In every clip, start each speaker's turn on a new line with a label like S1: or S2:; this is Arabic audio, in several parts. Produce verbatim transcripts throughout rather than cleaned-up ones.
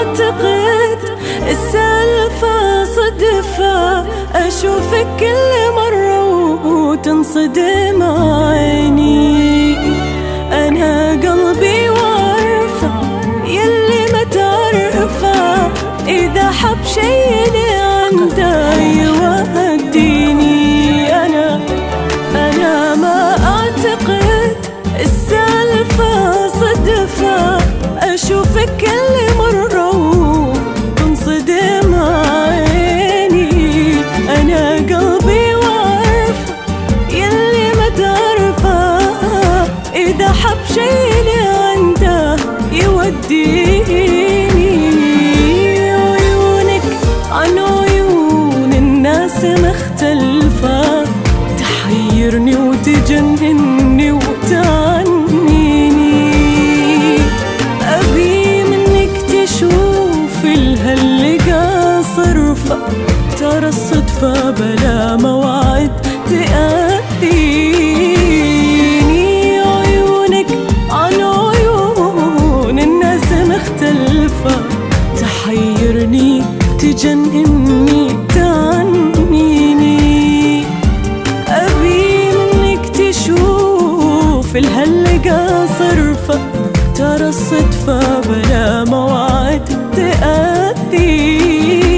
S1: أعتقد السالفة صدفة، أشوفك كل مرة وتنصدم عيني. أنا قلبي وارفة يلي ما تعرفه، إذا حب شي لعنده يوديني. أنا أنا ما أعتقد السالفة صدفة، أشوفك كل مرة وتنصدم عيني. أنا قلبي وارفة يلي ما تعرفه، إذا حب شي لعنده يوديني. عيونك عن عيون الناس مختلفة، تحيرني وتجنني وتعنيني. أبي منك تشوف الهاللقا صرفة، ترى الصدفة بلا موعد تأذيني. عيونك عن عيون الناس مختلفة، تحيرني تجنني تعنيني. أبي منك تشوف الهاللقا صرفة، ترى الصدفة بلا موعد تأذيني.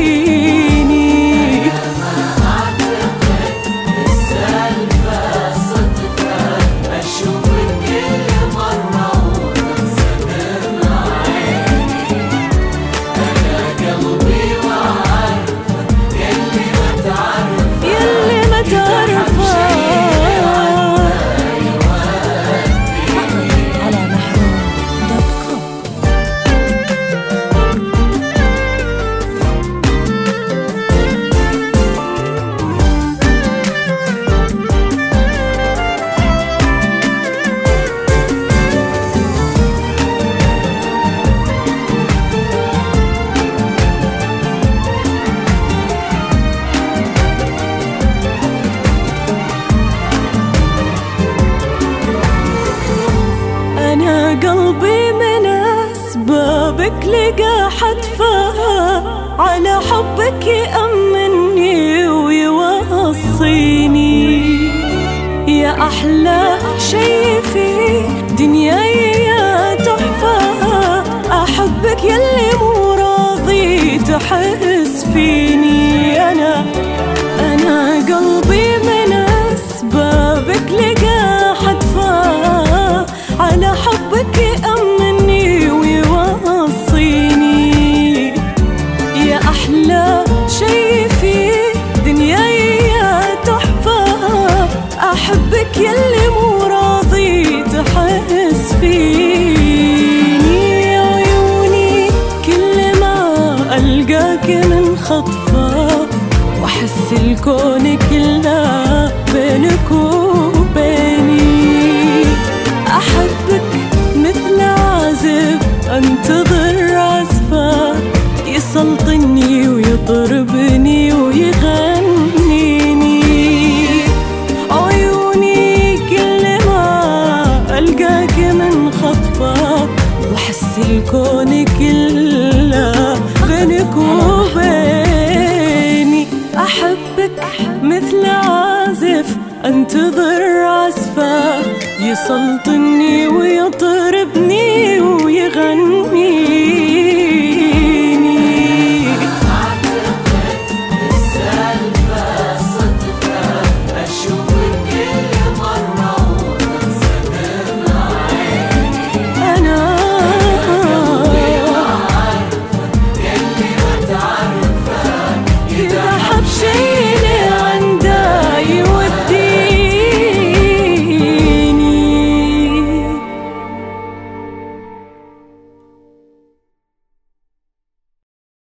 S1: قلبي من أسبابك لقى حتفها، على حبك يأمني ويوصيني. يا أحلى شي في دنياي يا تحفة، أحبك يلي مو راضي تحس فيني. أنا أنا قلبي من أسبابك لقى حتفها، على حبك يأمني ويوصيني. يا أحلى شي في دنياي يا تحفة، أحبك يلي مو راضي تحس فيني. عيوني كل ما ألقاك من خطفة، وأحس الكون كله بينك وبيني. أحبك مثل عازف أنتظر عزفه، يسلطني ويطربني ويغنيني. عيوني كل ما ألقاك من خطفة، وأحس الكون كله بينك وبيني. أحبك مثل عازف أنتظر عزفه، يسلطني ويطربني ويغني.